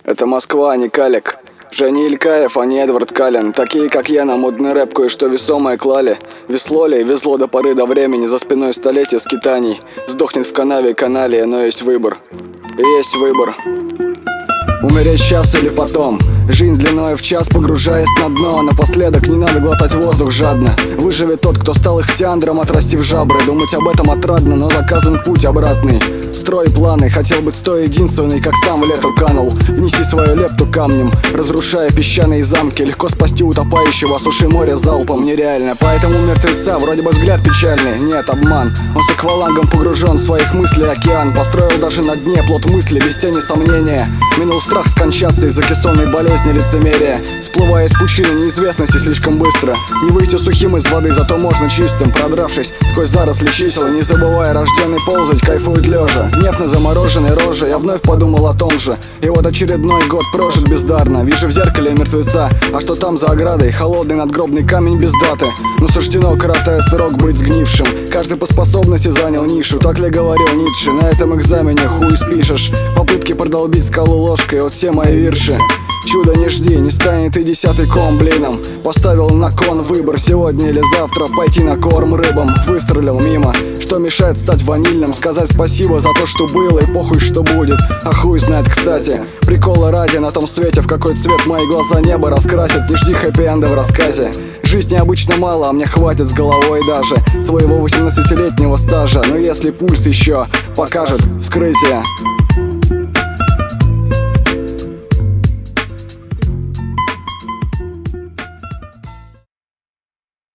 Это Москва, а не Калик. Женя Илькаев, а не Эдвард Каллен. Такие, как я, на модный рэп кое-что весомое клали. Весло ли, везло до поры до времени, за спиной столетия скитаний. Сдохнет в канаве каналия, но есть выбор. Есть выбор. Умереть сейчас или потом. Жизнь длиной в час, погружаясь на дно. Напоследок не надо глотать воздух жадно. Выживет тот, кто стал ихтиандром, отрастив жабры. Думать об этом отрадно, но заказан путь обратный. Строй планы, хотел быть сто единственный, как сам в лету канул. Внеси свою лепту камнем, разрушая песчаные замки. Легко спасти утопающего, суши море залпом нереально. Поэтому мертвеца вроде бы взгляд печальный. Нет, обман, он с аквалангом погружен в своих мыслей океан. Построил даже на дне плод мысли, без тени сомнения. Минул страх скончаться из-за кессонной болезни лицемерия. Всплывая из пучины неизвестности слишком быстро. Не выйти сухим из воды, зато можно чистым. Продравшись сквозь заросли чисел, не забывая рожденный ползать, кайфует лежа. Гнев на замороженной роже, я вновь подумал о том же. И вот очередной год прожит бездарно. Вижу в зеркале мертвеца, а что там за оградой? Холодный надгробный камень без даты. Но суждено, коротая срок, быть сгнившим. Каждый по способности занял нишу, так ли говорил Ницше? На этом экзамене хуй спишешь. Попытки продолбить скалу ложкой, вот все мои вирши. Чудо не жди, не станет и 10-й ком блином. Поставил на кон выбор, сегодня или завтра пойти на корм рыбам. Выстрелил мимо, что мешает стать ванильным? Сказать спасибо за то, что было, и похуй, что будет. А хуй знает, кстати. Прикола ради на том свете, в какой цвет мои глаза небо раскрасят. Не жди хэппи-энда в рассказе. Жизни обычно мало, а мне хватит с головой даже своего 18-летнего стажа. Но если пульс еще покажет вскрытие,